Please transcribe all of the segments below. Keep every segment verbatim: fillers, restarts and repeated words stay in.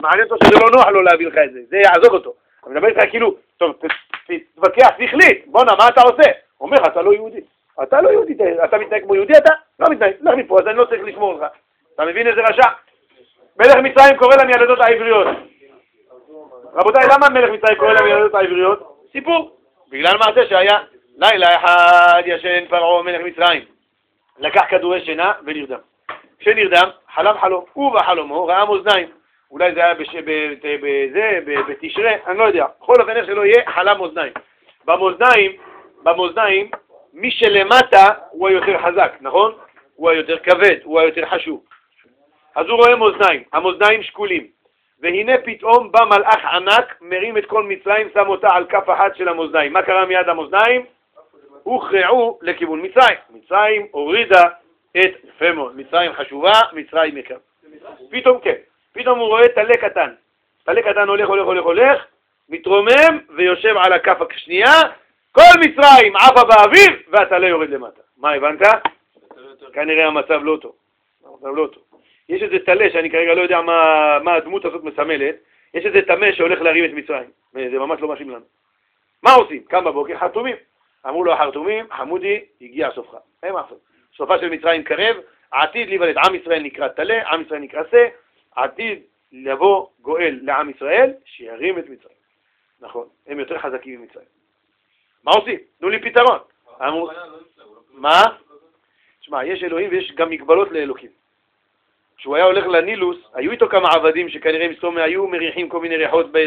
מעניין אותו שזה לא נוח לו להביא לך את זה, זה יעזוב אותו. אני מדבר איתך כאילו, טוב, תתווכח, תחליט, בוא'נה, מה אתה עושה? הוא אומר, אתה לא יהודי. אתה לא יהודי, אתה מתנהג כמו יהודי, אתה לא מתנהג, לך מפה, אז אני לא צריך לשמור לך. אתה מבין איזה רשע? מלך מצרים קורא למילדות העבריות. רבותיי, למה מלך מצרים קורא למילדות העבריות? סיפור. בגלל מעשה שהיה לילה אחד ישן פרעה מלך מצרים. לקח כדורי שינה ונרדם. כשנרדם, חלם חלום, ובחלומו ראה מאזניים. אולי זה היה בזה, בתשרה, אני לא יודע. בכל אופן איך שלא יהיה, חלם מאזניים. במאזניים, במאזניים, מי שלמטה הוא היותר חזק, נכון? הוא היותר כבד, הוא היותר חשוב. אז הוא רואה מאזניים, המאזניים שקולים. והנה פתאום בא מלאך ענק, מרים את כל מצרים, שם אותה על כף אחת של המאזניים. מה קרה מיד המאזניים? הוכרעו לכיוון מצרים. מצרים הורידה את, יפה מאוד, מצרים חשובה, מצרים יקר. פתאום כן, פתאום הוא רואה תלה קטן. תלה קטן הולך, הולך, הולך, הולך, מתרומם ויושב על הכף השנייה, כל מצרים עפה באוויר והתלה יורד למטה. מה הבנת? כנראה המצב לא טוב. המצב לא טוב. יש איזה תלה שאני כרגע לא יודע מה, מה הדמות הזאת מסמלת, יש איזה תמה שהולך להרים את מצרים. זה ממש לא משאים לנו. מה עושים? קם בבוקר, חרטומים. אמרו לו החרטומים, חמודי, הגיע סופך. אין מה לעשות. סופה של מצרים קרב, עתיד להיוולד. עם ישראל נקרא תלה, עם ישראל נקרא שא, עתיד לבוא גואל לעם ישראל, שירים את מצרים. נכון, הם יותר חזקים ממצרים. מה עושים? תנו לי פתרון. אמרו, מה? תשמע, יש אלוהים ויש גם מגבלות לאלוקים. כשהוא היה הולך לנילוס, היו איתו כמה עבדים שכנראה מסתום היו מריחים כל מיני ריחות בעץ.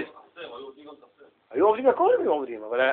היו עובדים, הכל הם היו עובדים, אבל...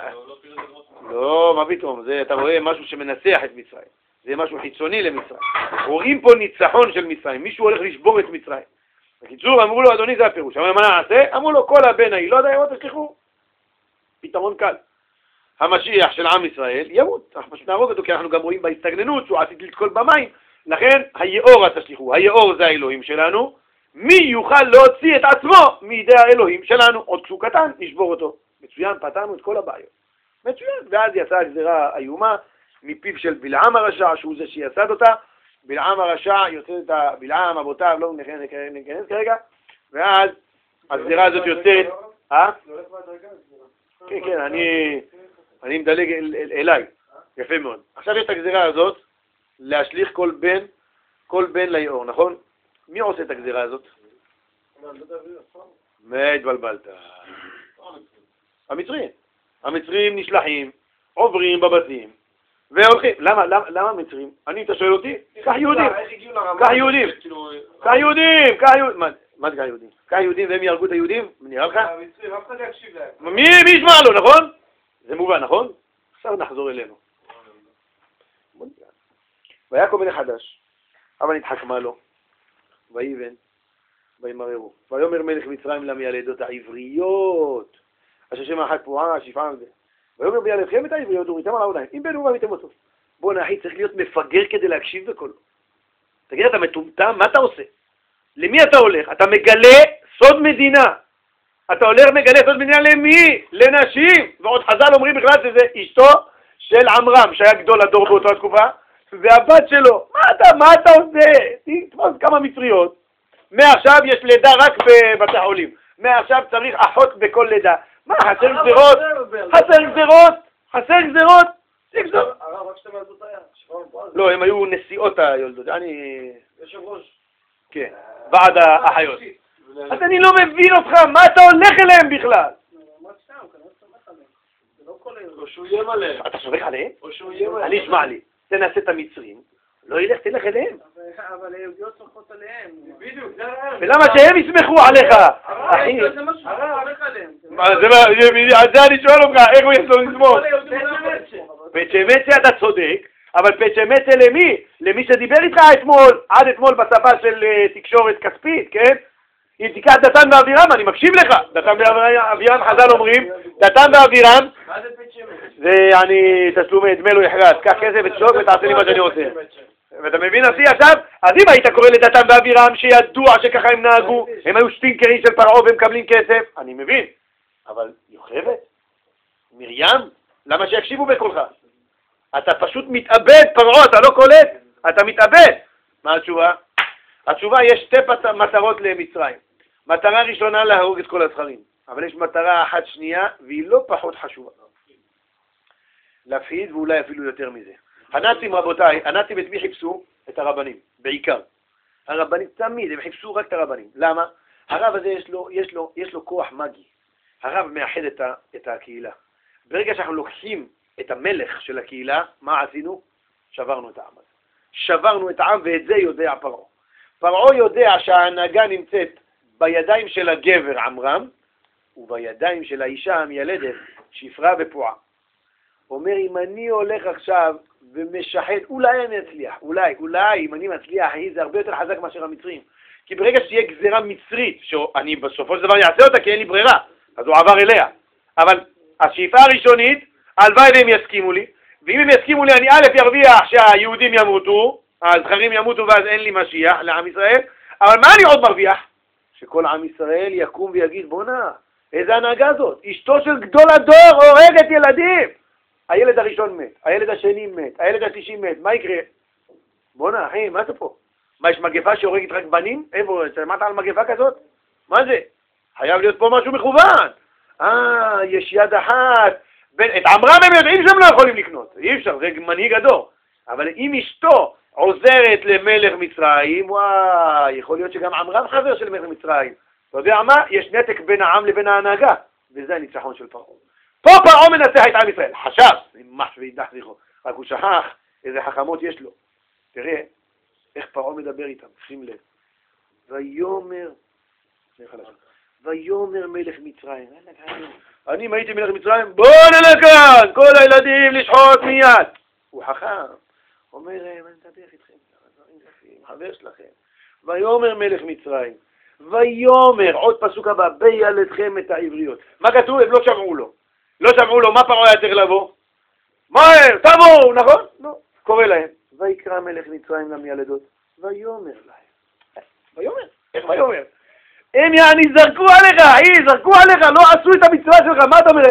לא, מה פתאום, זה, אתה רואה משהו שמנצח את מצרים. זה משהו חיצוני למצרים. רואים פה ניצחון של מצרים, מישהו הולך לשבור את מצרים. בקיצור, אמרו לו, אדוני, זה הפירוש. אמרו, מה נעשה? אמרו לו, כל הבן ההיא, לא יודע, ימות, תשליחו. פתרון קל. המשיח של עם ישראל ימות. אנחנו פשוט נהרוג אותו, כי אנחנו גם רואים בהסתגננות שהוא עתיד לתקול במים. לכן, היאור תשליחו. היאור זה האלוהים שלנו. מי יוכל להוציא את עצמו מידי האלוהים שלנו? עוד כשהוא קטן, נשבור אותו. מצוין, פתרנו את כל הבעיות. מצוין. ואז יצאה הגזירה איומה מפיו של בלעם הרשע, שהוא זה שיסד אותה. בלעם הרשע יוצא את הבלעם, אבותיו, לא נכנס כרגע. ואז הגזירה הזאת יוצאת... אה? כן, כן, אני... אני מדלג אליי. יפה מאוד. עכשיו יש את הגזירה הזאת, להשליך כל בן, כל בן ליאור, נכון? מי עושה את הגזירה הזאת? מה התבלבלת? המצרים. המצרים נשלחים, עוברים בבתים, והולכים. למה, למה, למה המצרים? אני, אתה שואל אותי? קח יהודים. קח יהודים. קח יהודים. קח יהודים. מה זה קח יהודים? קח יהודים והם יהרגו את היהודים? נראה לך? המצרים, אף אחד יקשיב להם. מי ישמע לו, נכון? זה מובן, נכון? עכשיו נחזור אלינו. והיה כל מיני חדש, אבל נתחכמה לו, ויבן, וימררו. ויאמר מלך מצרים למיילדות העבריות, אשר שם אחת פרועה, שפעה על זה. ויאמר בילדכם את העבריות, וריתם על העודיים, אם בנו ומיתם אותו. בוא נחי, צריך להיות מפגר כדי להקשיב בקולו. תגיד, אתה מטומטם, מה אתה עושה? למי אתה הולך? אתה מגלה סוד מדינה. אתה הולך מגלה סוד מדינה למי? לנשים. ועוד חז"ל אומרים בכלל שזה אשתו של עמרם, שהיה גדול הדור באותה תקופה. זה הבת שלו. מה אתה, מה אתה עושה? תתפוס כמה מצריות. מעכשיו יש לידה רק בבתי חולים. מעכשיו צריך אחות בכל לידה. מה, חסר גזירות? חסר גזירות? חסר גזירות? הרב, רק שאתה מהזאת היה. לא, הם היו נשיאות היולדות. אני... יושב ראש. כן, ועד האחיות. אז אני לא מבין אותך, מה אתה הולך אליהם בכלל? מה סתם, כנראה סומך עליהם. זה לא כל היום. או שהוא יים עליהם. אתה סומך עליהם? או שהוא יים עליהם. אני אשמע לי. תנסה את המצרים. לא ילך, תלך אליהם. אבל היהודיות סומכות עליהם. בדיוק, זה הרב. ולמה שהם יסמכו עליך? אחי. זה משהו סומך עליהם. על זה אני שואל אותך, איך הוא יש לו לסמוך? פצ'מצה אתה צודק, אבל פצ'מצה למי? למי שדיבר איתך אתמול, עד אתמול בשפה של תקשורת כספית, כן? אם תיקח דתן ואבירם, אני מקשיב לך. דתן ואבירם, חז"ל אומרים, דתן ואבירם, מה זה פצ'מצה? זה אני תשלומי, דמי לו יחרץ, קח כסף ותשוק ותעשה לי מה שאני רוצה. ואתה מבין אותי עכשיו? אז אם היית קורא לדתן ואבירם שידוע שככה הם נהגו, הם היו שטינקרים של פרעה והם מקבלים כסף, אני מבין. אבל יוכבת? מרים? למה שיקשיבו בקולך? אתה פשוט מתאבד, פרעה, אתה לא קולט, אתה מתאבד. מה התשובה? התשובה, יש שתי מטרות למצרים. מטרה ראשונה להרוג את כל הזכרים, אבל יש מטרה אחת שנייה, והיא לא פחות חשובה. להפחיד ואולי אפילו יותר מזה. הנאצים, רבותיי, הנאצים את מי חיפשו? את הרבנים, בעיקר. הרבנים תמיד, הם חיפשו רק את הרבנים. למה? הרב הזה יש לו, יש לו, יש לו כוח מגי. הרב מאחד את, ה, את הקהילה. ברגע שאנחנו לוקחים את המלך של הקהילה, מה עשינו? שברנו את העם הזה. שברנו את העם, ואת זה יודע פרעה. פרעה יודע שההנהגה נמצאת בידיים של הגבר עמרם, ובידיים של האישה המילדת, שפרה ופועה. אומר, אם אני הולך עכשיו ומשחד, אולי אני אצליח, אולי, אולי, אם אני מצליח, זה הרבה יותר חזק מאשר המצרים. כי ברגע שתהיה גזירה מצרית, שאני בסופו של דבר אעשה אותה כי אין לי ברירה, אז הוא עבר אליה. אבל השאיפה הראשונית, הלוואי והם יסכימו לי, ואם הם יסכימו לי, אני א' ירוויח שהיהודים ימותו, הזכרים ימותו ואז אין לי משיח לעם ישראל, אבל מה אני עוד מרוויח? שכל עם ישראל יקום ויגיד, בונה, איזה הנהגה זאת? אשתו של גדול הדור הורגת ילדים. הילד הראשון מת, הילד השני מת, הילד התשעים מת, מה יקרה? בונה, אחי, מה זה פה? מה, יש מגפה שהורגת רק בנים? איפה, שמעת על מגפה כזאת? מה זה? חייב להיות פה משהו מכוון. אה, יש יד אחת. את עמרם הם יודעים שהם לא יכולים לקנות, אי אפשר, זה מנהיג הדור. אבל אם אשתו עוזרת למלך מצרים, וואי, יכול להיות שגם עמרם חבר של מלך מצרים. אתה יודע מה? יש נתק בין העם לבין ההנהגה, וזה הניצחון של פרעה. פה פרעה מנצח את עם ישראל, חשב, ממש וידח זכרו, רק הוא שכח איזה חכמות יש לו. תראה איך פרעה מדבר איתם, שים לב. ויומר, ויומר מלך מצרים, אני אם הייתי מלך מצרים, בוא נלך כאן, כל הילדים לשחוט מיד. הוא חכם, אומר להם, אני מדבר איתכם, חבר שלכם. ויומר מלך מצרים, ויומר, עוד פסוק הבא, בילדכם את העבריות. מה כתוב? הם לא שמעו לו. לא שמעו לו, מה פרעה היה צריך לבוא? מהר, תבואו, נכון? לא, קורא להם. ויקרא מלך מצרים למילדות, ויומר להם. ויומר? איך ויומר? הם יעני זרקו עליך, אחי, זרקו עליך, לא עשו את המצווה שלך, מה אתה אומר?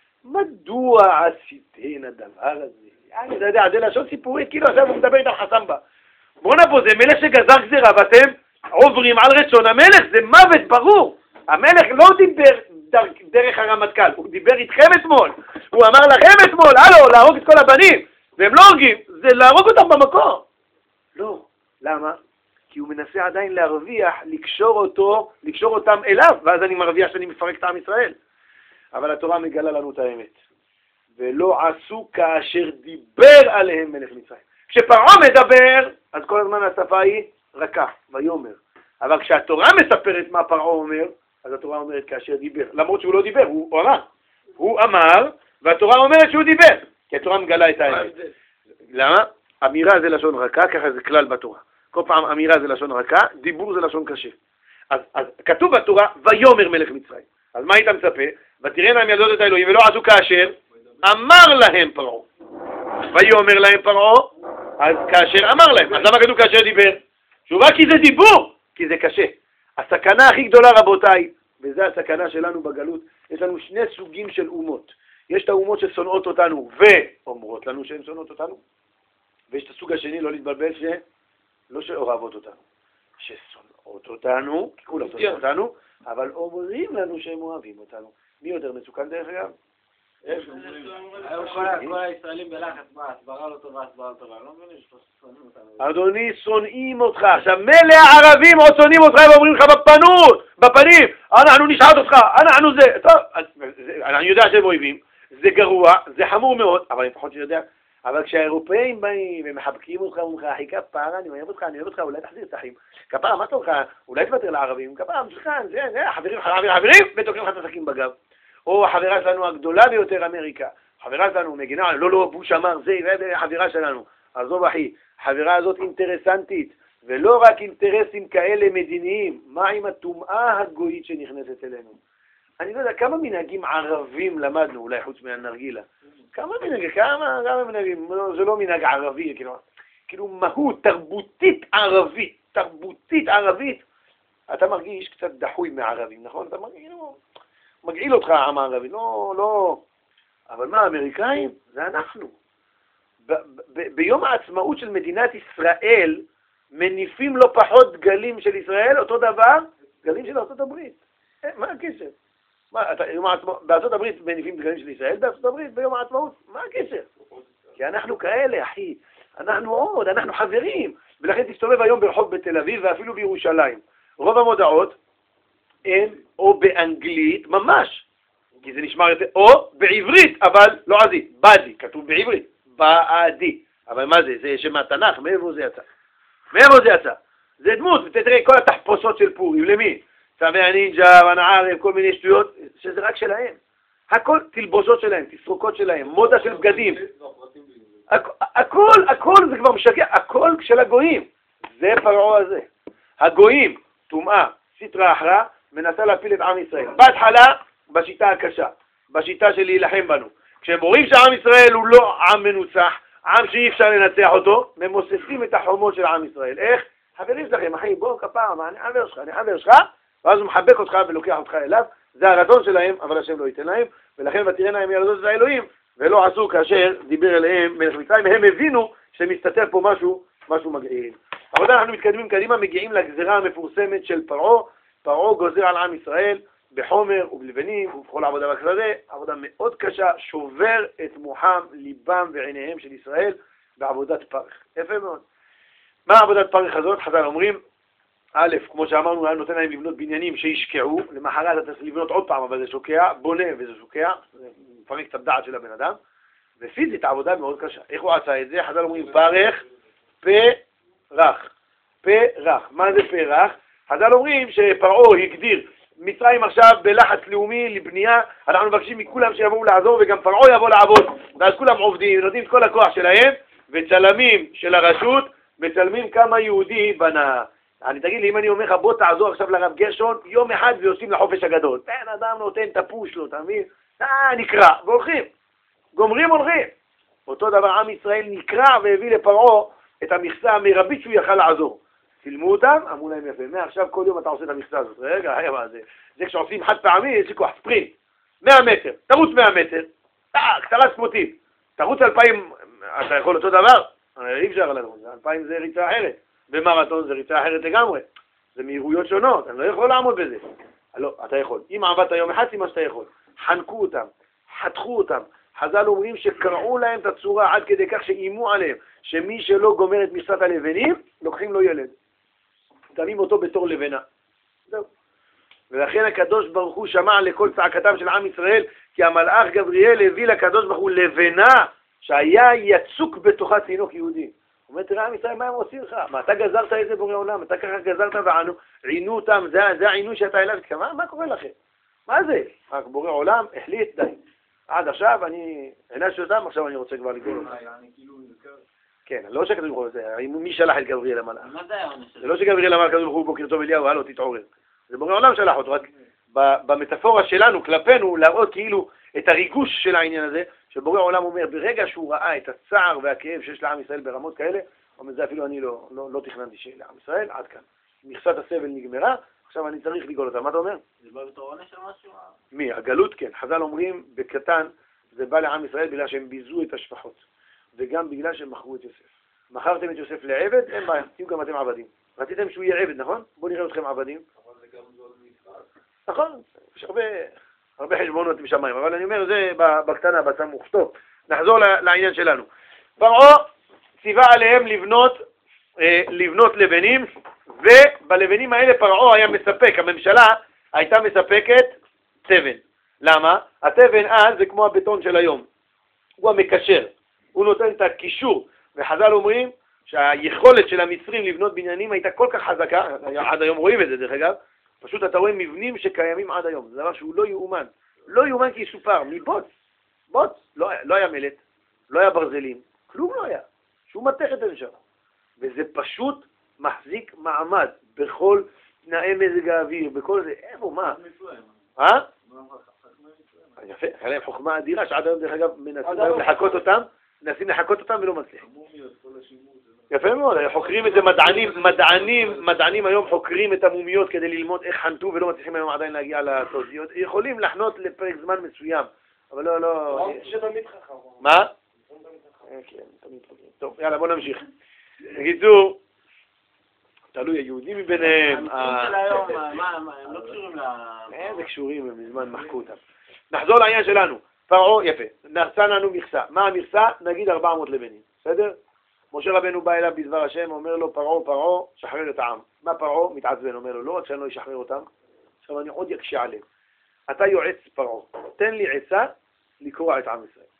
מדוע עשיתן הדבר הזה? יעני, אתה יודע, זה לשון סיפורית, כאילו עכשיו הוא מדבר איתם חסם בה. בואו נבוא, זה מלך שגזר גזירה, ואתם עוברים על רצון המלך, זה מוות ברור. המלך לא דיבר דרך הרמטכ"ל, הוא דיבר איתכם אתמול, הוא אמר לכם אתמול, הלו, להרוג את כל הבנים, והם לא הורגים, זה להרוג אותם במקום. לא, למה? כי הוא מנסה עדיין להרוויח, לקשור אותו, לקשור אותם אליו, ואז אני מרוויח שאני מפרק את עם ישראל. אבל התורה מגלה לנו את האמת. ולא עשו כאשר דיבר עליהם מלך מצרים. כשפרעה מדבר, אז כל הזמן השפה היא רכה, ויומר. אבל כשהתורה מספרת מה פרעה אומר, אז התורה אומרת כאשר דיבר. למרות שהוא לא דיבר, הוא, הוא אמר. הוא אמר, והתורה אומרת שהוא דיבר. כי התורה מגלה את האמת. למה? אמירה זה לשון רכה, ככה זה כלל בתורה. כל פעם אמירה זה לשון רכה, דיבור זה לשון קשה. אז, אז כתוב בתורה, ויומר מלך מצרים. אז מה היית מצפה? ותראינה הם ילדות את האלוהים, ולא עשו כאשר אמר להם פרעה. ויומר להם פרעה, אז כאשר אמר להם. אז למה כתוב כאשר דיבר? תשובה, כי זה דיבור, כי זה קשה. הסכנה הכי גדולה, רבותיי, וזה הסכנה שלנו בגלות, יש לנו שני סוגים של אומות. יש את האומות ששונאות אותנו ואומרות לנו שהן שונאות אותנו, ויש את הסוג השני, לא להתבלבל, שלא שאוהבות אותנו, ששונאות אותנו, כי כולם שונאות אותנו, אבל אומרים לנו שהם אוהבים אותנו. מי יותר מסוכן דרך אגב? כל הישראלים בלחץ, מה, הסברה לא טובה, הסברה לא טובה, לא מבינים ששונאים אותנו. אדוני, שונאים אותך. עכשיו, מלא הערבים עוד שונאים אותך ואומרים לך בפנות, בפנים, אנחנו נשחט אותך, אנחנו זה. טוב, אני יודע שהם אוהבים, זה גרוע, זה חמור מאוד, אבל לפחות שאני יודע. אבל כשהאירופאים באים ומחבקים אותך ואומרים לך, אחי כפרה, אני אוהב אותך, אני אוהב אותך, אולי תחזיר את החיים. כפרה, מה טוב לך? אולי תוותר לערבים, כפרה, מסוכן, זה, זה, חברים, חברים, חברים, ותוקעים לך את הסכין בגב. או החברה שלנו הגדולה ביותר, אמריקה. חברה שלנו מגינה, לא, לא, בוש אמר, זה, זה החברה שלנו. עזוב אחי, החברה הזאת אינטרסנטית, ולא רק אינטרסים כאלה מדיניים. מה עם הטומאה הגויית שנכנסת אלינו? אני לא יודע, כמה מנהגים ערבים למדנו, אולי חוץ מהנרגילה? כמה מנהגים, כמה, כמה מנהגים, זה לא מנהג ערבי, כאילו, כאילו מהות תרבותית ערבית, תרבותית ערבית. אתה מרגיש קצת דחוי מערבים, נכון? אתה מרגיש, לא, מגעיל אותך העם הערבי, לא, לא. אבל מה, האמריקאים? זה אנחנו. ב- ב- ביום העצמאות של מדינת ישראל, מניפים לא פחות דגלים של ישראל, אותו דבר, דגלים של ארצות הברית. מה הקשר? בארצות הברית מניפים דגלים של ישראל, בארצות הברית ביום העצמאות, מה הקשר? כי אנחנו כאלה, אחי, אנחנו עוד, אנחנו חברים, ולכן תסתובב היום ברחוב בתל אביב ואפילו בירושלים. רוב המודעות הן או באנגלית, ממש, כי זה נשמע יותר, או בעברית, אבל לא עזי, בדי, כתוב בעברית, בעדי. אבל מה זה? זה שם התנ"ך, מאיפה זה יצא? מאיפה זה יצא? זה דמות, תראה כל התחפושות של פורים, למי? צמי הנינג'ה, והנערם, כל מיני שטויות, שזה רק שלהם. הכל תלבושות שלהם, תסרוקות שלהם, מודה של בגדים. הכל, הכל זה כבר משקע, הכל של הגויים. זה פרעה הזה. הגויים, טומאה, סטרה אחרה, מנסה להפיל את עם ישראל. בהתחלה, בשיטה הקשה, בשיטה של להילחם בנו. כשהם רואים שהעם ישראל הוא לא עם מנוצח, עם שאי אפשר לנצח אותו, ממוססים את החומות של עם ישראל. איך? חברים שלכם, אחי, בוא כפר, אני חבר שלך, אני חבר שלך, ואז הוא מחבק אותך ולוקח אותך אליו. זה הרצון שלהם, אבל השם לא ייתן להם, ולכן ותראינה הם ילדות של האלוהים, ולא עשו כאשר דיבר אליהם מלך מצרים, הם הבינו שמסתתר פה משהו, משהו מגעיל. אבל אנחנו מתקדמים קדימה, מגיעים לגזרה המפורסמת של פרעה. פרעה גוזר על עם ישראל בחומר ובלבנים ובכל עבודה בכללה, עבודה מאוד קשה, שובר את מוחם, ליבם ועיניהם של ישראל בעבודת פרך. יפה מאוד. מה עבודת פרך הזאת? חז"ל אומרים, א', כמו שאמרנו, היה נותן להם לבנות בניינים שישקעו, למחרת אתה צריך לבנות עוד פעם, אבל זה שוקע, בונה וזה שוקע, זה מפרק את הדעת של הבן אדם, ופיזית העבודה מאוד קשה. איך הוא עשה את זה? חז"ל אומרים, פרך, פרח. פרח. מה זה פרח? חז"ל אומרים שפרעה הגדיר, מצרים עכשיו בלחץ לאומי לבנייה, אנחנו מבקשים מכולם שיבואו לעזור, וגם פרעה יבוא לעבוד, ואז כולם עובדים, נותנים את כל הכוח שלהם, וצלמים של הרשות, מצלמים כמה יהודי בנה. אני תגיד לי, אם אני אומר לך, בוא תעזור עכשיו לרב גרשון, יום אחד ויוצאים לחופש הגדול. בן אדם נותן את הפוש לו, אתה מבין? אה, נקרא, והולכים. גומרים הולכים. אותו דבר, עם ישראל נקרא והביא לפרעה את המכסה המרבית שהוא יכל לעזור. צילמו אותם, אמרו להם יפה. מעכשיו כל יום אתה עושה את המכסה הזאת. רגע, היה מה זה? זה כשעושים חד פעמי, יש לי כוח, ספרינט. מאה מטר, תרוץ מאה מטר, טק, תרץ מוטיב. תרוץ אלפיים, אתה יכול אותו דבר? אי אפשר לנו, אלפיים זה ריצה אחרת. במרתון זה ריצה אחרת לגמרי. זה מהירויות שונות, אני לא יכול לעמוד בזה. לא, אתה יכול. אם עבדת יום אחד, סימן שאתה יכול. חנקו אותם, חתכו אותם. חז"ל אומרים שקראו להם את הצורה עד כדי כך שאימו עליהם, שמי שלא גומר את מכסת הלבנים, לוקחים לו ילד. תמים אותו בתור לבנה. זהו. ולכן הקדוש ברוך הוא שמע לכל צעקתם של עם ישראל, כי המלאך גבריאל הביא לקדוש ברוך הוא לבנה, שהיה יצוק בתוכה תינוק יהודי. הוא אומר, תראה עם ישראל, מה הם עושים לך? מה, אתה גזרת איזה בורא עולם? אתה ככה גזרת וענו, עינו אותם, זה, זה העינוי שאתה אליו. מה, מה קורה לכם? מה זה? רק בורא עולם החליט, די. עד עכשיו אני עינש אותם, עכשיו אני רוצה כבר לגאול אותם. כן, לא שכתוב ברוך הוא, מי שלח את גבריאל המלאך? זה לא שגבריאל אמר כתוב ברוך הוא בוקר טוב אליהו, הלו תתעורר. זה בורא עולם שלח אותו, רק במטאפורה שלנו, כלפינו, להראות כאילו את הריגוש של העניין הזה, שבורא עולם אומר, ברגע שהוא ראה את הצער והכאב שיש לעם ישראל ברמות כאלה, אומר, זה אפילו אני לא, לא, לא תכננתי שיהיה לעם ישראל, עד כאן. מכסת הסבל נגמרה, עכשיו אני צריך לגאול אותה. מה אתה אומר? זה בא בתור עונש או משהו? מי? הגלות כן. חז"ל אומרים, בקטן, זה בא לעם ישראל בגלל שהם ביזו את השפחות, וגם בגלל שהם מכרו את יוסף. מכרתם את יוסף לעבד, אין בעיה, תהיו גם אתם עבדים. רציתם שהוא יהיה עבד, נכון? בואו נראה אתכם עבדים. אבל זה גם לא נפרד. נכון, יש הרבה, הרבה חשבונות משמיים, אבל אני אומר, זה בקטנה, בסמוך. טוב, נחזור לעניין שלנו. פרעה ציווה עליהם לבנות, אה, לבנות לבנים, ובלבנים האלה פרעה היה מספק, הממשלה הייתה מספקת תבן. למה? התבן אז זה כמו הבטון של היום. הוא המקשר, הוא נותן את הקישור, וחז"ל אומרים שהיכולת של המצרים לבנות בניינים הייתה כל כך חזקה, עד היום רואים את זה דרך אגב, פשוט אתה רואה מבנים שקיימים עד היום, זה דבר שהוא לא יאומן, לא יאומן כי יסופר, מבוץ, בוץ, לא, לא היה מלט, לא היה ברזלים, כלום לא היה, שום מתכת אין שם, וזה פשוט מחזיק מעמד בכל תנאי מזג האוויר, בכל זה, איפה, מה? אה? יפה, היה להם חוכמה אדירה שעד היום דרך אגב מנסים היום לחכות אותם, מנסים לחכות אותם ולא מצליחים. יפה מאוד, חוקרים את זה מדענים, מדענים, מדענים היום חוקרים את המומיות כדי ללמוד איך חנתו ולא מצליחים היום עדיין להגיע לתוצאות. יכולים לחנות לפרק זמן מסוים, אבל לא, לא... שתמיד חכם. מה? כן, תמיד חכם. טוב, יאללה, בוא נמשיך. בקיצור, תלוי היהודים מביניהם. המקרים של היום, מה, הם לא קשורים ל... איזה קשורים, הם מזמן מחקו אותם. נחזור לעניין שלנו. פרעה, יפה, נעשה לנו מכסה. מה המכסה? נגיד ארבע מאות לבנים, בסדר? משה רבנו בא אליו בדבר השם, אומר לו, פרעה, פרעה, שחרר את העם. מה פרעה? מתעצבן, אומר לו, לא רק שאני לא אשחרר אותם, עכשיו אני עוד יקשה עליהם. אתה יועץ פרעה, תן לי עצה לקרוע את עם ישראל.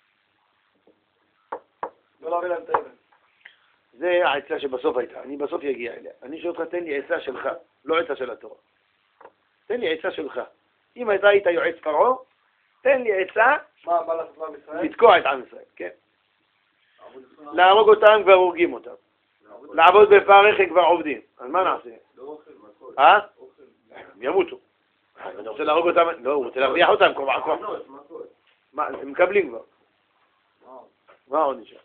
לא להביא להם תאבן. זה העצה שבסוף הייתה, אני בסוף יגיע אליה. אני שואל אותך, תן לי עצה שלך, לא עצה של התורה. תן לי עצה שלך. אם אתה היית יועץ פרעה, תן לי עצה מה, מה לעשות לעם ישראל? לתקוע את עם ישראל, כן. להרוג אותם כבר הורגים אותם. לעבוד בפרך הם כבר עובדים. אז מה נעשה? לא אוכל, מכות. אה? הם ימותו. אני רוצה להרוג אותם, לא, הוא רוצה להרוויח אותם. מה, הם מקבלים כבר. מה עוד נשאר?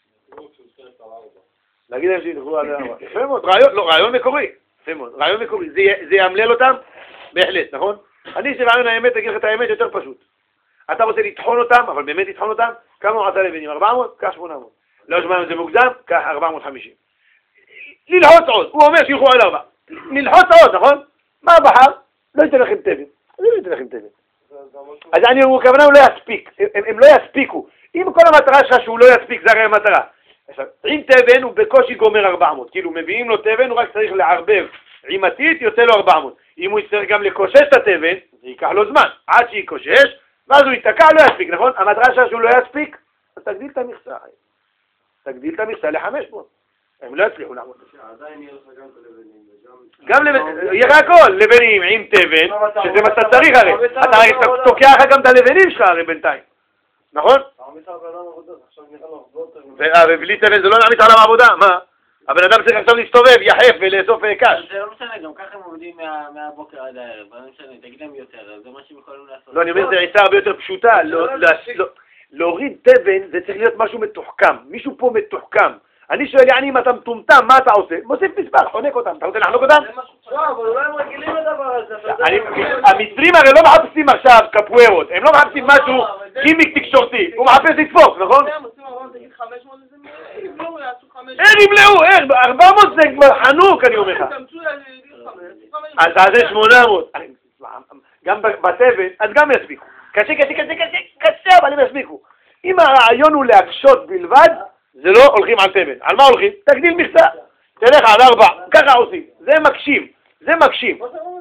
להגיד להם שילכו על הארבע. יפה מאוד, רעיון, לא, רעיון מקורי. יפה מאוד, רעיון מקורי. זה יאמלל אותם? בהחלט, נכון? אני שרעיון האמת, אגיד לך את האמת יותר פשוט. אתה רוצה לטחון אותם, אבל באמת לטחון אותם, כמה הוא עשה לבנים? ארבע מאות? קח שמונה מאות. לא שמונה מאות זה מוקדם? קח ארבע מאות וחמישים. ללחוץ עוד, הוא אומר שילכו על ארבע. ללחוץ עוד, נכון? מה בחר? לא ייתן לכם תבן. אני לא ייתן לכם תבן. אז אני אומר, כוונה הוא לא יספיק, הם, הם לא יספיקו. אם כל המטרה שלך שהוא לא יספיק, זה הרי המטרה. עכשיו, עם תבן הוא בקושי גומר ארבע מאות. כאילו, מביאים לו תבן, הוא רק צריך לערבב. עם עתית יוצא לו ארבע מאות. אם הוא יצטרך גם לקושש את התבן, זה ייקח לו זמן. עד שיקושש, ואז הוא ייתקע, לא יספיק, נכון? המטרה שלך שהוא לא יספיק, אז תגדיל את המכסה. תגדיל את המכסה ל-חמש מאות. הם לא יצליחו לעמוד. עדיין יהיה לך גם את הלבנים. גם לבנים, יהיה הכל, לבנים עם תבן, שזה מה שאתה צריך הרי. אתה הרי תוקע לך גם את הלבנים שלך הרי בינתיים. נכון? ובלי תבן זה לא נעמיס עליו עבודה, מה? הבן אדם צריך עכשיו להסתובב, יחף ולאסוף קש. זה לא משנה, גם ככה הם עובדים מהבוקר עד הערב, לא משנה, תגיד להם יותר, זה מה שהם יכולים לעשות. לא, אני אומר, זה עצה הרבה יותר פשוטה, להוריד תבן זה צריך להיות משהו מתוחכם, מישהו פה מתוחכם. אני שואל, יעני, אם אתה מטומטם, מה אתה עושה? מוסיף מספר, חונק אותם, אתה רוצה לחנוק אותם? לא, אבל אולי הם רגילים לדבר הזה. המצרים הרי לא מחפשים עכשיו קפוארות, הם לא מחפשים משהו גימיק תקשורתי, הוא מחפש לדפוק, נכון? אין ימלאו, איך? ארבע מאות זה כבר חנוק, אני אומר לך. אז זה שמונה מאות. גם בתבן, אז גם יספיקו. קשה, קשה, קשה, קשה, קשה, אבל הם יספיקו. אם הרעיון הוא להקשות בלבד, זה לא הולכים על תבן. על מה הולכים? תגדיל מכסה. תלך על ארבע. ככה עושים. זה מקשים. זה מקשים.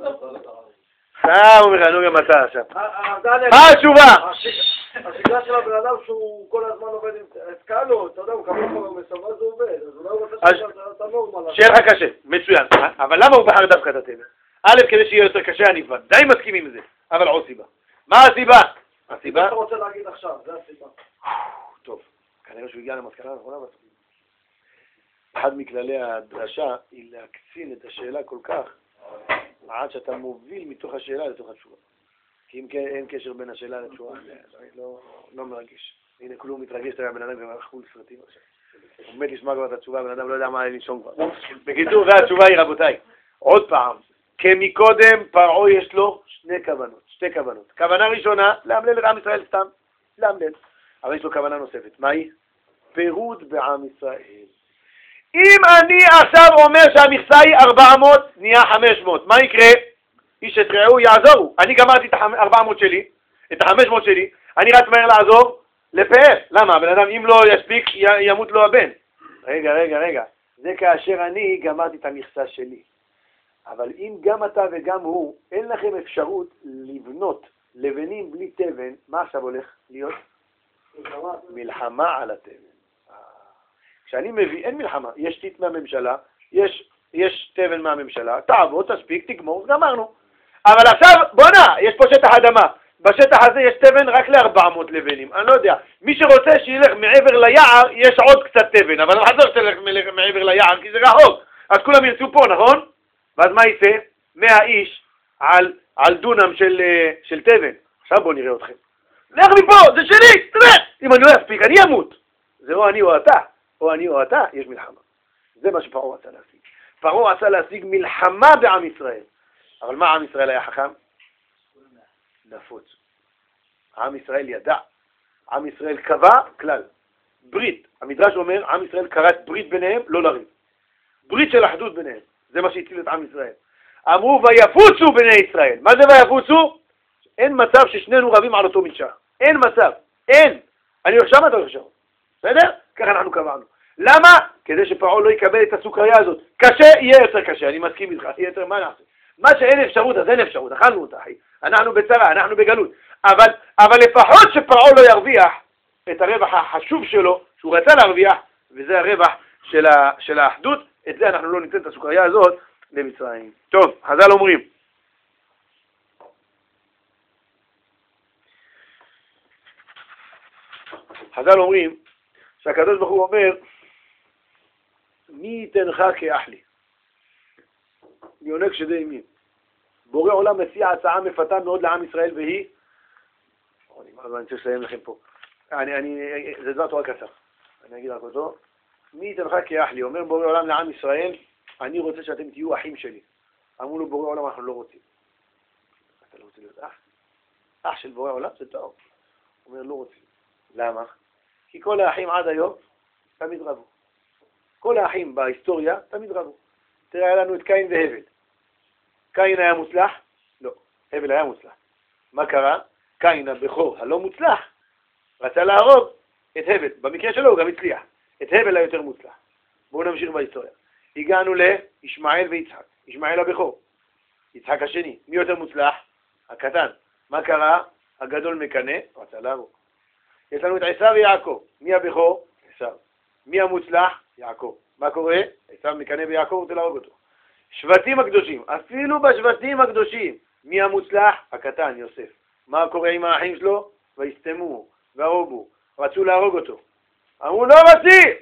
אה, אומר לך, נו גם אתה עכשיו. מה התשובה? השגרה של הבן אדם שהוא כל הזמן עובד עם סקאלו, אתה יודע, הוא כמה כבר מסומן זה עובד, אז אולי הוא רוצה שאתה נורמל. שיהיה לך קשה, מצוין. אבל למה הוא בחר דווקא את התבן? א', כדי שיהיה יותר קשה אני כבר די מסכים עם זה, אבל עוד סיבה. מה הסיבה? הסיבה? מה אתה רוצה להגיד עכשיו? זה הסיבה. טוב, כנראה שהוא הגיע למסקנה הנכונה בסוף. אחד מכללי הדרשה היא להקצין את השאלה כל כך, עד שאתה מוביל מתוך השאלה לתוך התשובה. כי אם אין קשר בין השאלה לתשובה, לא, לא מרגש. הנה, כלום מתרגש, אתה הבן אדם כבר חול סרטים עכשיו. הוא מת לשמוע כבר את התשובה, הבן אדם לא יודע מה לנשום כבר. בקיצור, והתשובה היא, רבותיי, עוד פעם, כמקודם, פרעה יש לו שני כוונות, שתי כוונות. כוונה ראשונה, לאמלל את עם ישראל סתם, לאמלל. אבל יש לו כוונה נוספת. מה היא? פירוד בעם ישראל. אם אני עכשיו אומר שהמכסה היא ארבע מאות, נהיה חמש מאות, מה יקרה? איש את רעהו יעזורו. אני גמרתי את ה-ארבע מאות שלי, את ה-חמש מאות שלי, אני רץ מהר לעזור לפאר. למה? הבן אדם, אם לא יספיק, ימות לו הבן. רגע, רגע, רגע. זה כאשר אני גמרתי את המכסה שלי. אבל אם גם אתה וגם הוא, אין לכם אפשרות לבנות לבנים בלי תבן, מה עכשיו הולך להיות? מלחמה על התבן. כשאני מביא, אין מלחמה, יש טיט מהממשלה, יש, יש תבן מהממשלה, תעבוד, תספיק, תגמור, גמרנו. אבל עכשיו, בוא נע, יש פה שטח אדמה, בשטח הזה יש תבן רק ל-ארבע מאות לבנים, אני לא יודע, מי שרוצה שילך מעבר ליער, יש עוד קצת תבן, אבל אני חזור שתלך מעבר ליער, כי זה רחוק, אז כולם ירצו פה, נכון? ואז מה יצא? מאה איש על, על דונם של, של תבן. עכשיו בוא נראה אתכם. לך מפה, זה שלי, תבן! אם אני לא אספיק, אני אמות. זה או אני או אתה. או אני או אתה, יש מלחמה. זה מה שפרעה רצה להשיג. פרעה רצה להשיג מלחמה בעם ישראל. אבל מה עם ישראל היה חכם? נפוץ. עם ישראל ידע. עם ישראל קבע כלל. ברית. המדרש אומר, עם ישראל כרת ברית ביניהם, לא לריב. ברית של אחדות ביניהם. זה מה שהציל את עם ישראל. אמרו ויפוצו בני ישראל. מה זה ויפוצו? אין מצב ששנינו רבים על אותו מדשאה. אין מצב. אין. אני הולך שם, אתה הולך שם. בסדר? ככה אנחנו קבענו. למה? כדי שפרעה לא יקבל את הסוכריה הזאת. קשה, יהיה יותר קשה. אני מסכים איתך. יהיה יותר, מה נעשה? מה שאין אפשרות, אז אין אפשרות. אכלנו אותה, אחי. אנחנו בצרה, אנחנו בגלות. אבל, אבל לפחות שפרעה לא ירוויח את הרווח החשוב שלו, שהוא רצה להרוויח, וזה הרווח של, ה, של האחדות. את זה אנחנו לא ניתן את הסוכריה הזאת למצרים. טוב, חז"ל אומרים. חז"ל אומרים שהקדוש ברוך הוא אומר, מי ייתנך כאח לי? יונק שדי ימין. בורא עולם מציע הצעה מפתה מאוד לעם ישראל, והיא, אני רוצה לסיים לכם פה, אני, אני, זה דבר תורה קצר, אני אגיד רק אותו, מי ייתנך כאח לי? אומר בורא עולם לעם ישראל, אני רוצה שאתם תהיו אחים שלי. אמרו לו בורא עולם, אנחנו לא רוצים. אתה לא רוצה להיות אח? אח של בורא עולם זה טוב. הוא אומר, לא רוצים. למה? כי כל האחים עד היום תמיד רבו. כל האחים בהיסטוריה תמיד רבו. תראה, היה לנו את קין והבל. קין היה מוצלח? לא. הבל היה מוצלח. מה קרה? קין הבכור הלא מוצלח רצה להרוג את הבל. במקרה שלו הוא גם הצליח. את הבל היותר מוצלח. בואו נמשיך בהיסטוריה. הגענו לישמעאל ויצחק. ישמעאל הבכור. יצחק השני. מי יותר מוצלח? הקטן. מה קרה? הגדול מקנה, רצה להרוג. יש לנו את עשיו ויעקב. מי הבכור? עשיו. מי המוצלח? יעקב. מה קורה? עשיו מקנה ביעקב, רוצה להרוג אותו. שבטים הקדושים. אפילו בשבטים הקדושים. מי המוצלח? הקטן, יוסף. מה קורה עם האחים שלו? והסתמו, והרוגו. רצו להרוג אותו. אמרו לא רוצים!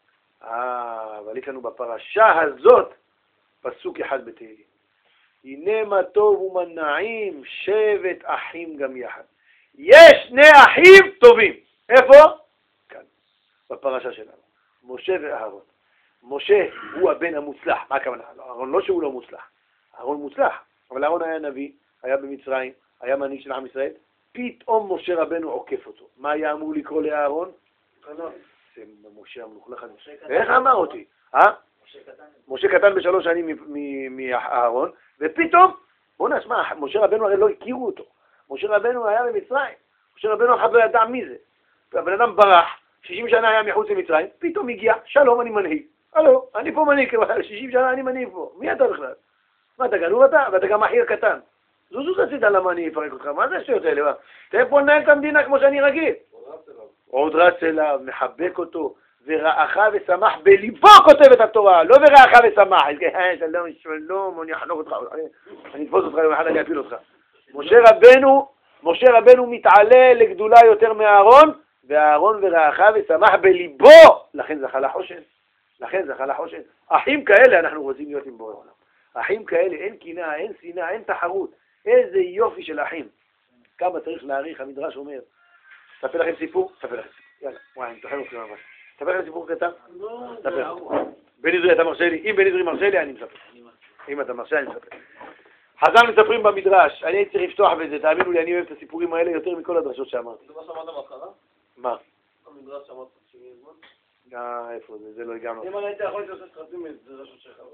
אה, אבל יש לנו בפרשה הזאת פסוק אחד בתהילים. הנה מה טוב ומה נעים, שבט אחים גם יחד. יש שני אחים טובים. איפה? כאן, בפרשה שלנו. משה ואהרון. משה הוא הבן המוצלח. מה הכוונה? אהרון לא שהוא לא מוצלח. אהרון מוצלח. אבל אהרון היה נביא, היה במצרים, היה מנהיג של עם ישראל. פתאום משה רבנו עוקף אותו. מה היה אמור לקרוא לאהרון? זה משה המלוכלך. איך אמר אותי? אה? משה קטן בשלוש שנים מאהרון, ופתאום, בוא נשמע, משה רבנו הרי לא הכירו אותו. משה רבנו היה במצרים. משה רבנו אחד לא ידע מי זה. והבן אדם ברח, שישים שנה היה מחוץ למצרים, פתאום הגיע, שלום, אני מנהיג. הלו, אני פה מנהיג, שישים שנה אני מנהיג פה. מי אתה בכלל? מה, אתה גנוב אתה? ואתה גם אחי הקטן. זו זו רצית למה אני אפרק אותך. מה זה השטויות האלה? תראה פה לנהל את המדינה כמו שאני רגיל. עוד רץ אליו, מחבק אותו, ורעך ושמח בליבו כותב את התורה, לא ורעך ושמח. שלום, שלום, אני אחנוק אותך, אני אתפוס אותך יום אחד, אני אפיל אותך. משה רבנו, משה רבנו מתעלה לגדולה יותר מאהרון, ואהרון ורעך ושמח בליבו, לכן זכה לחושן. לכן זכה לחושן. אחים כאלה אנחנו רוצים להיות עם בורא עולם. אחים כאלה, אין קנאה, אין שנאה, אין תחרות. איזה יופי של אחים. כמה צריך להעריך, המדרש אומר. תספר לכם סיפור? תספר לכם סיפור. יאללה, וואי, אני תוכל אתכם ממש. תספר לכם סיפור קטן? לא, תספר. בן עזרי, אתה מרשה לי? אם בן עזרי מרשה לי, אני מספר. אם אתה מרשה, אני מספר. חז"ל מספרים במדרש, אני הייתי צריך לפתוח בזה, תאמינו לי, אני אוהב את הסיפורים האלה יותר מכל הדרשות שאמרתי. זה מה שאמרת בהתחלה? מה? המדרש שאמרת שבעים זמן? אה, איפה זה? זה לא הגענו. אם אני הייתי יכול לעשות חצים את זה רשות שלך.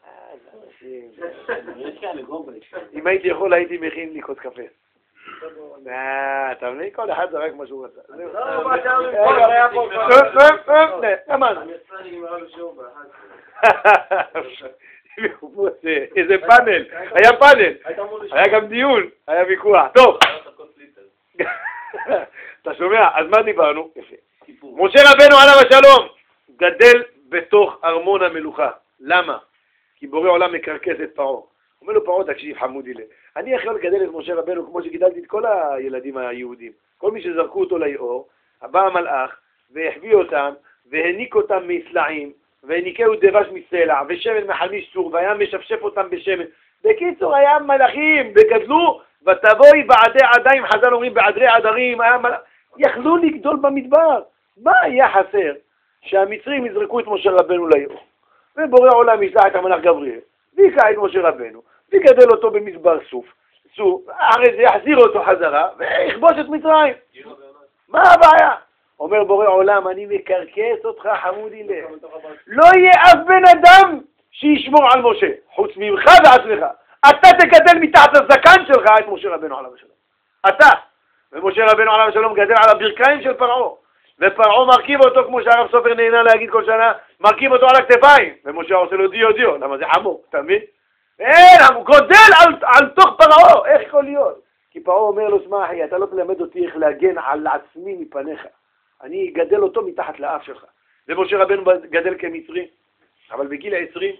אם הייתי יכול, הייתי מכין לי כוס קפה. אה, אתה מבין? כל אחד זרק מה שהוא רצה. לא, מה שאמרנו, היה פה... אמרנו. אני אצלנו נגמרה בשיעור באחד. איזה פאנל, היה פאנל, היה גם דיון, היה ויכוח. טוב. אתה שומע? אז מה דיברנו? יפה. משה רבנו עליו השלום גדל בתוך ארמון המלוכה. למה? כי בורא עולם מקרקס את פרעה. אומר לו פרעה, תקשיב חמודי לי, אני יכול לגדל את משה רבנו כמו שגידלתי את כל הילדים היהודים. כל מי שזרקו אותו ליאור, בא המלאך והחביא אותם והניק אותם מסלעים והניקהו דבש מסלע ושמן מחמיש צור והיה משפשף אותם בשמן. בקיצור היה מלאכים וגדלו ותבואי בעדי עדיים, חז"ל אומרים בעדרי עדרים, היה מלאך. יכלו לגדול במדבר. מה היה חסר? שהמצרים יזרקו את משה רבנו ליאור. ובורא עולם ישלח את המלאך גבריאל, ויקע את משה רבנו, ויגדל אותו במדבר סוף. סוף, הרי זה יחזיר אותו חזרה, ויכבוש את מצרים. מה הבעיה? אומר בורא עולם, אני מקרקס אותך חמודי לב. לא יהיה אף בן אדם שישמור על משה, חוץ ממך ועצמך. אתה תגדל מתחת הזקן שלך את משה רבנו עליו השלום. אתה. ומשה רבנו עליו השלום גדל על הברכיים של פרעה. ופרעה מרכיב אותו, כמו שהרב סופר נהנה להגיד כל שנה, מרכיב אותו על הכתפיים. ומשה עושה לו דיו דיו. למה זה עמוק, אתה מבין? אין, הוא גודל על, על תוך פרעה. איך יכול להיות? כי פרעה אומר לו, שמע אחי, אתה לא תלמד אותי איך להגן על עצמי מפניך. אני אגדל אותו מתחת לאף שלך. ומשה רבנו גדל כמצרי. אבל בגיל העשרים,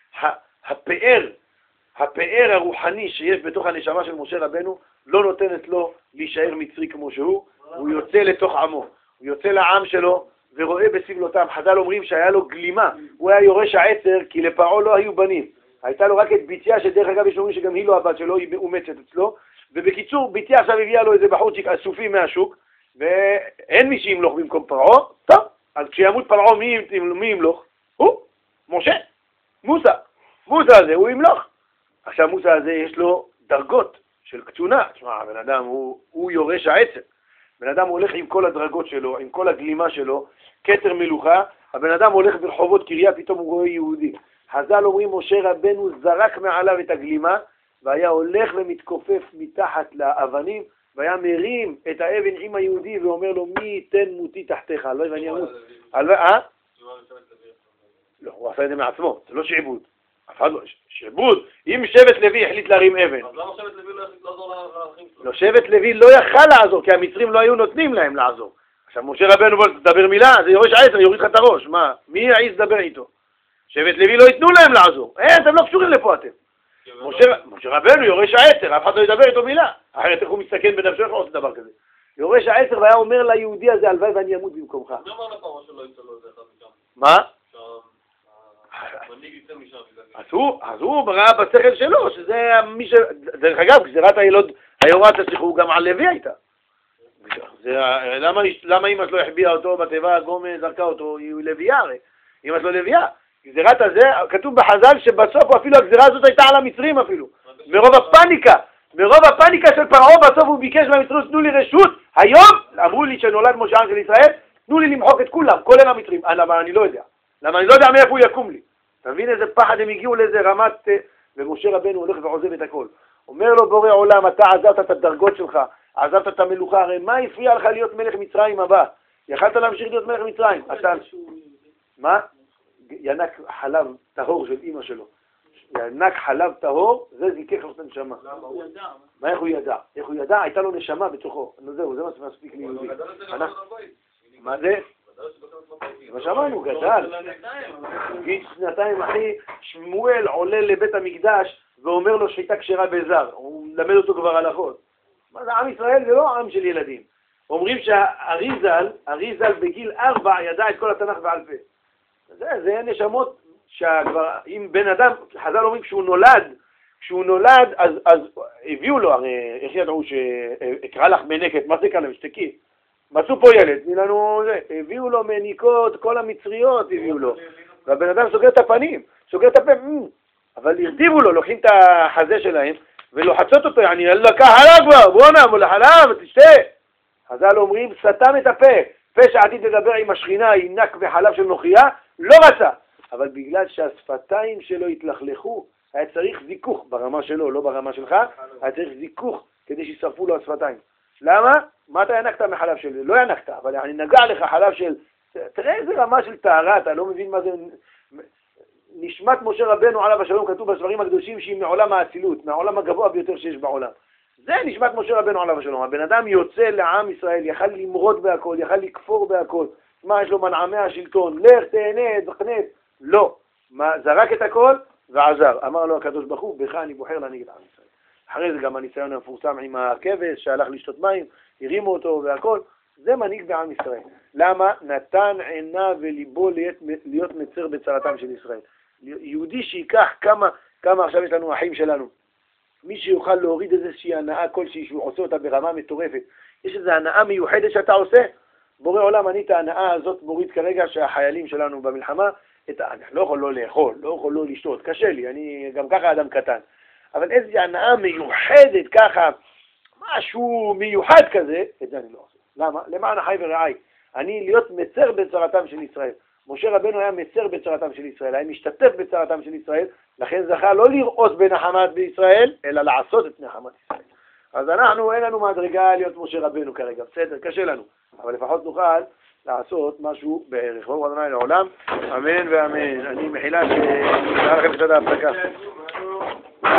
הפאר, הפאר הרוחני שיש בתוך הנשמה של משה רבנו, לא נותנת לו להישאר מצרי כמו שהוא, הוא יוצא לתוך עמו, הוא יוצא לעם שלו ורואה בסבלותם. חז"ל אומרים שהיה לו גלימה, הוא היה יורש העצר, כי לפרעה לא היו בנים. הייתה לו רק את ביתיה, שדרך אגב יש אומרים שגם היא לא הבת שלו, היא מאומצת אצלו, ובקיצור, ביתיה עכשיו הביאה לו איזה בחורצ'יק אסופי מהשוק, ואין מי שימלוך במקום פרעה. טוב, אז כשימות פרעה מי, מי ימלוך? הוא, משה, מוסה. מוסה הזה הוא ימלוך. עכשיו מוסה הזה יש לו דרגות של קצונה. תשמע, הבן אדם הוא, הוא יורש העצר. בן אדם הולך עם כל הדרגות שלו, עם כל הגלימה שלו, כתר מלוכה. הבן אדם הולך ברחובות קריה, פתאום הוא רואה יהודי. חז"ל אומרים, משה רבנו זרק מעליו את הגלימה, והיה הולך ומתכופף מתחת לאבנים, והיה מרים את האבן עם היהודי ואומר לו, מי ייתן מותי תחתיך? לא ואני אמות. אה? לא, הוא עשה את זה מעצמו, זה לא שעבוד. שעבוד, אם שבט לוי החליט להרים אבן. אז למה שבט לוי לא החליט לעזור לאחים שלו? לא, שבט לוי לא יכל לעזור, כי המצרים לא היו נותנים להם לעזור. עכשיו, משה רבנו בוא תדבר מילה, זה יורש העצר, יוריד לך את הראש. מה? מי יעיז לדבר איתו? שבט לוי לא ייתנו להם לעזור. אין, אתם לא קשורים לפה אתם. משה רבנו יורש העצר, אף אחד לא ידבר איתו מילה. אחרת איך הוא מסתכן בנפשו, איך הוא עושה דבר כזה? יורש העצר והיה אומר ליהודי הזה, הלוואי ואני אמות במקומך. מי אמר לפרעה שלא יצא לו את זה אחד משם? מה? המנהיג יצא משם. אז הוא בראה בשכל שלו, שזה מי ש... דרך אגב, גזירת הילוד היורש השיחו גם על לוי הייתה. למה אמא שלו החביאה אותו בתיבה, גומה זרקה אותו, היא לוויה הרי. אמא שלו לוויה. גזירת הזה, כתוב בחז"ל שבסוף אפילו הגזירה הזאת הייתה על המצרים אפילו. מרוב הפניקה, מרוב הפניקה של פרעה בסוף הוא ביקש מהמצרים, תנו לי רשות. היום אמרו לי שנולד משה של ישראל, תנו לי למחוק את כולם, כולל המצרים. למה אני לא יודע? למה אני לא יודע מאיפה הוא יקום לי? אתה מבין איזה פחד הם הגיעו לאיזה רמת, ומשה רבנו הולך ועוזב את הכל. אומר לו בורא עולם, אתה עזבת את הדרגות שלך, עזבת את המלוכה, הרי מה הפריע לך להיות מלך מצרים הבא? יכלת להמשיך להיות מלך מצרים. אתה... מה? ינק חלב טהור של אמא שלו. ינק חלב טהור, זה זיקח לו את הנשמה. למה הוא ידע? מה איך הוא ידע? איך הוא ידע? הייתה לו נשמה בתוכו. זהו, זה מה מספיק לי. מה זה? מה שאמרנו, גדל. גיל שנתיים אחי, שמואל עולה לבית המקדש ואומר לו שחיטה כשרה בזר. הוא מלמד אותו כבר הלכות. מה זה, עם ישראל זה לא עם של ילדים. אומרים שהאריזל, אריזל בגיל ארבע ידע את כל התנ"ך בעל פה. זה, זה נשמות שכבר, אם בן אדם, חז"ל אומרים כשהוא נולד, כשהוא נולד, אז, אז הביאו לו, הרי איך ידעו שאקרא לך מנקת, מה זה כאן, משתקי? מצאו פה ילד, תני לנו זה, הביאו לו מניקות, כל המצריות הביאו לו, והבן אדם סוגר את הפנים, סוגר את הפה, אבל הרטיבו לו, לוקחים את החזה שלהם, ולוחצות אותו, יעני, לקח חלב כבר, בואנה, מול החלב, תשתה. חז"ל אומרים, סתם את הפה, פה שעתיד לדבר עם השכינה, ינק וחלב של נוכיה, לא רצה. אבל בגלל שהשפתיים שלו התלכלכו, היה צריך זיכוך ברמה שלו, לא ברמה שלך, היה צריך זיכוך כדי שישרפו לו השפתיים. למה? מה אתה ינקת מחלב של... לא ינקת, אבל אני נגע לך חלב של... תראה איזה רמה של טהרה, אתה לא מבין מה זה... נשמת משה רבנו עליו השלום כתוב בספרים הקדושים שהיא מעולם האצילות, מהעולם הגבוה ביותר שיש בעולם. זה נשמת משה רבנו עליו השלום. הבן אדם יוצא לעם ישראל, יכל למרוד בהכל, יכל לכפור בהכל. מה יש לו מנעמי השלטון? לך, תהנה, תכנת. לא. מה, זרק את הכל ועזר. אמר לו הקדוש ברוך הוא, בך אני בוחר להנהיג את עם ישראל. אחרי זה גם הניסיון המפורסם עם הכבש שהלך לשתות מים, הרימו אותו והכל. זה מנהיג בעם ישראל. למה? נתן עיניו וליבו להיות, להיות מצר בצרתם של ישראל. יהודי שיקח כמה, כמה עכשיו יש לנו אחים שלנו. מי שיוכל להוריד איזושהי הנאה כלשהי שהוא עושה אותה ברמה מטורפת. יש איזו הנאה מיוחדת שאתה עושה. בורא עולם, אני את ההנאה הזאת מוריד כרגע שהחיילים שלנו במלחמה, את, אני לא יכול לא לאכול, לא יכול לא לשתות, קשה לי, אני גם ככה אדם קטן. אבל איזו הנאה מיוחדת ככה, משהו מיוחד כזה, את זה אני לא עושה. למה? למען החי ורעי. אני להיות מצר בצרתם של ישראל. משה רבנו היה מצר בצרתם של ישראל, היה משתתף בצרתם של ישראל, לכן זכה לא לראות בנחמת בישראל, אלא לעשות את נחמת ישראל. אז אנחנו, אין לנו מדרגה להיות משה רבנו כרגע, בסדר, קשה לנו, אבל לפחות נוכל לעשות משהו בערך. ברוך ה' לעולם, אמן ואמן. אני מחילה שנראה לכם קצת ההפסקה.